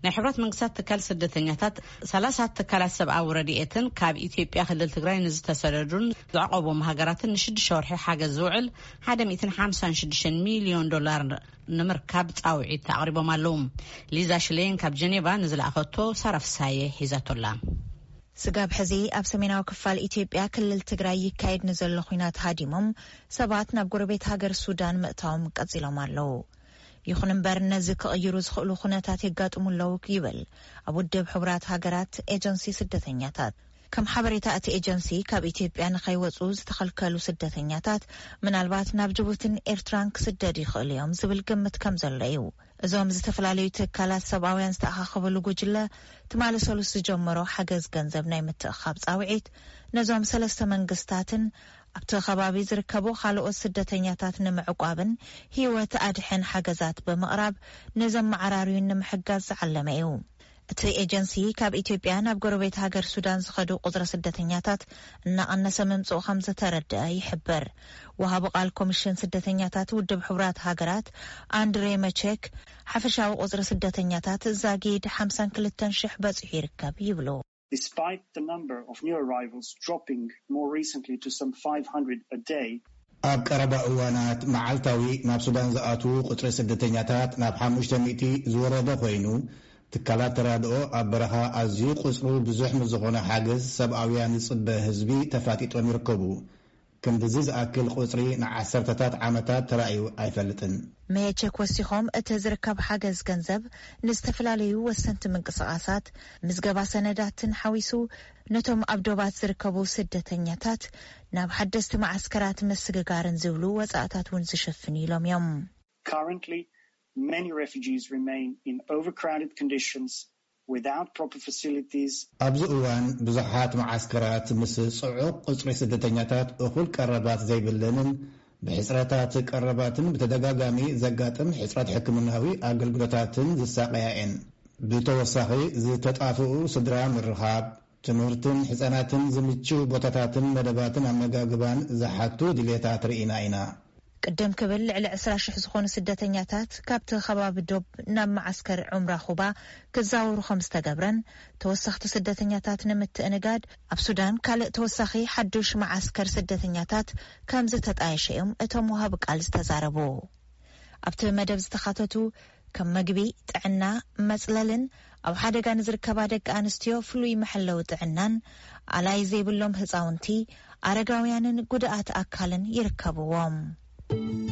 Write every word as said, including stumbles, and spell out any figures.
ናይ ሕብረት መንግስታት ትካል ስደተኛታት ثلاثة ትካላት ሰብኣዊ ረድኤትን ካብ ኢትዮጵያ ክልል ትግራይ ንዝተሰደዱን ዝዓቀቦም ሃገራትን ንሽዱሽተ ወርሒ ሓገዝ ዝውዕል one hundred fifty-six ሚሊዮን ዶላር ንምርካብ ጻውዒት ኣቅሪቦም ኣለዉ። ሊዛ ሽሌን ካብ ጀኔቫ ንዝለኣኸቶ ሳራፍሳየ ሒዛቶላ። ስጋብ ሕዚ ኣብ ሰሜናዊ ክፋል ኢትዮጵያ ክልል ትግራይ ይካየድ ንዘሎ ኩናት ሃዲሞም ሰባት ናብ ጎረቤት ሃገር ሱዳን ምእታዎም ቀጺሎም ኣለዉ። ይኹን እምበር ነዚ ክቕይሩ ዝኽእሉ ኩነታት የጋጥሙለው ይብል ኣብ ውድብ ሕብራት ሃገራት ኤጀንሲ ስደተኛታት። ከም ሓበሬታ እቲ ኤጀንሲ ካብ ኢትዮጵያ ንኸይወፁ ዝተኸልከሉ ስደተኛታት ምናልባት ናብ ጅቡትን ኤርትራን ክስደዱ ይኽእሉ እዮም ዝብል ግምት ከም ዘሎ እዩ። እዞም ዝተፈላለዩ ትካላት ሰብኣውያን ዝተኣኻኸበሉ ጉጅለ ትማሊ ሰሉስ ዝጀመሮ ሓገዝ ገንዘብ ናይ ምትእኻብ ጻውዒት ነዞም ሰለስተ መንግስታትን ኣብቲ ከባቢ ዝርከቡ ካልኦት ስደተኛታት ንምዕቋብን ህይወት ኣድሕን ሓገዛት ብምቕራብ ንዘመዓራርዩን ንምሕጋዝ ዝዓለመ እዩ። እቲ ኤጀንሲ ካብ ኢትዮጵያ ናብ ጎረቤት ሃገር ሱዳን ዝኸዱ ቁጽሪ ስደተኛታት እናቐነሰ ምምጽኡ ከም ዝተረድአ ይሕብር። ወሃቢ ቃል ኮሚሽን ስደተኛታት ውድብ ሕብራት ሃገራት አንድሬ መቼክ ሓፈሻዊ ቁጽሪ ስደተኛታት ዛጊድ fifty-two thousand በጽሑ ይርከብ ይብሉ። Despite the number of new arrivals dropping more recently to some five hundred a day, ኣብ ቀረባ እዋናት መዓልታዊ ናብ ሱዳን ዝኣቱ ቁጥሪ ስደተኛታት ናብ five hundred ዝወረደ ኮይኑ ትካላት ተራድኦ ኣብ በረኻ ኣዝዩ ቁጽሩ ብዙሕ ምዝኾነ ሓገዝ ሰብኣውያን ዝጽበ ህዝቢ ተፋጢጦም ይርከቡ። ከምዚ ዝኣክል ቁጽሪ ንዓሰርተታት ዓመታት ተራእዩ ኣይፈልጥን። መቼክ ወሲኾም እቲ ዝርከብ ሓገዝ ገንዘብ ንዝተፈላለዩ ወሰንቲ ምንቅስቓሳት ምዝገባ ሰነዳትን ሓዊሱ ነቶም ኣብ ዶባት ዝርከቡ ስደተኛታት ናብ ሓደስቲ ማዓስከራት ምስግጋርን ዝብሉ ወጻእታት እውን ዝሽፍን ኢሎም እዮም። Currently, many refugees remain in overcrowded conditions without proper facilities. ኣብዚ እዋን ብዙሓት ማዓስከራት ምስ ጽዑቕ ቁጽሪ ስደተኛታት እኹል ቀረባት ዘይብለንን ብሕጽረታት ቀረባትን ብተደጋጋሚ ዘጋጥም ሕጽረት ሕክምናዊ ኣገልግሎታትን ዝሳቀያየን። ብተወሳኺ ዝተጣፍኡ ስድራ ምርኻብ ትምህርትን ሕፃናትን ዝምችው ቦታታትን መደባትን ኣመጋግባን ዝሓቱ ድሌታት ርኢና ኢና። ቅድም ክብል ልዕሊ عشرة ሽሕ ዝኾኑ ስደተኛታት ካብቲ ከባቢ ዶብ ናብ ማዓስከር ዑምራ ኹባ ክዛወሩ ከም ዝተገብረን ተወሳኺቲ ስደተኛታት ንምትእንጋድ ኣብ ሱዳን ካልእ ተወሳኺ ሓዱሽ ማዓስከር ስደተኛታት ከም ዝተጣየሸ እዮም እቶም ወሃቢ ቃል ዝተዛረቡ። ኣብቲ መደብ ዝተኻተቱ ከም መግቢ፣ ጥዕና፣ መጽለልን ኣብ ሓደጋ ንዝርከባ ደቂ ኣንስትዮ ፍሉይ መሐለዊ ጥዕናን ኣላይ ዘይብሎም ህፃውንቲ፣ ኣረጋውያንን ጉድኣት ኣካልን ይርከብዎም።